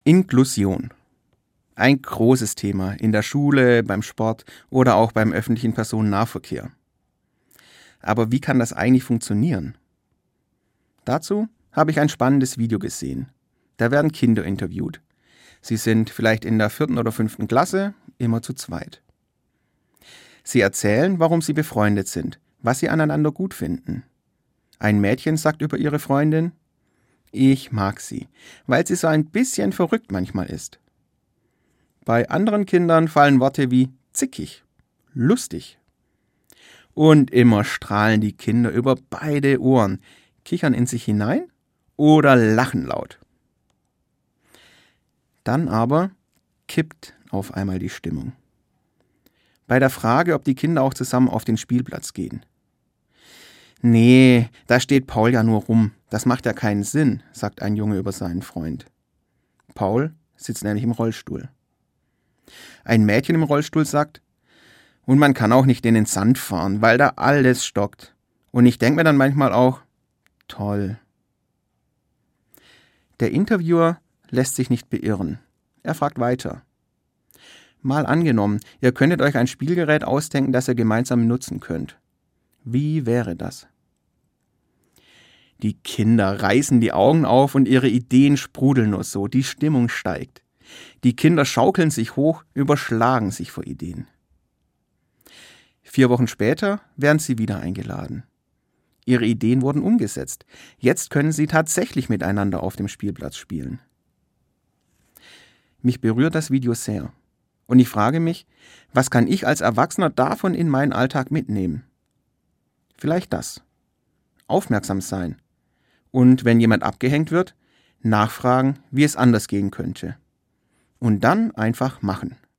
Inklusion. Ein großes Thema in der Schule, beim Sport oder auch beim öffentlichen Personennahverkehr. Aber wie kann das eigentlich funktionieren? Dazu habe ich ein spannendes Video gesehen. Da werden Kinder interviewt. Sie sind vielleicht in der 4. oder 5. Klasse, immer zu zweit. Sie erzählen, warum sie befreundet sind, was sie aneinander gut finden. Ein Mädchen sagt über ihre Freundin: Ich mag sie, weil sie so ein bisschen verrückt manchmal ist. Bei anderen Kindern fallen Worte wie zickig, lustig. Und immer strahlen die Kinder über beide Ohren, kichern in sich hinein oder lachen laut. Dann aber kippt auf einmal die Stimmung. Bei der Frage, ob die Kinder auch zusammen auf den Spielplatz gehen. Nee, da steht Paul ja nur rum. Das macht ja keinen Sinn, sagt ein Junge über seinen Freund. Paul sitzt nämlich im Rollstuhl. Ein Mädchen im Rollstuhl sagt: Und man kann auch nicht in den Sand fahren, weil da alles stockt. Und ich denke mir dann manchmal auch: Toll. Der Interviewer lässt sich nicht beirren. Er fragt weiter. Mal angenommen, ihr könntet euch ein Spielgerät ausdenken, das ihr gemeinsam nutzen könnt. Wie wäre das? Die Kinder reißen die Augen auf und ihre Ideen sprudeln nur so, die Stimmung steigt. Die Kinder schaukeln sich hoch, überschlagen sich vor Ideen. 4 Wochen später werden sie wieder eingeladen. Ihre Ideen wurden umgesetzt. Jetzt können sie tatsächlich miteinander auf dem Spielplatz spielen. Mich berührt das Video sehr. Und ich frage mich, was kann ich als Erwachsener davon in meinen Alltag mitnehmen? Vielleicht das. Aufmerksam sein. Und wenn jemand abgehängt wird, nachfragen, wie es anders gehen könnte. Und dann einfach machen.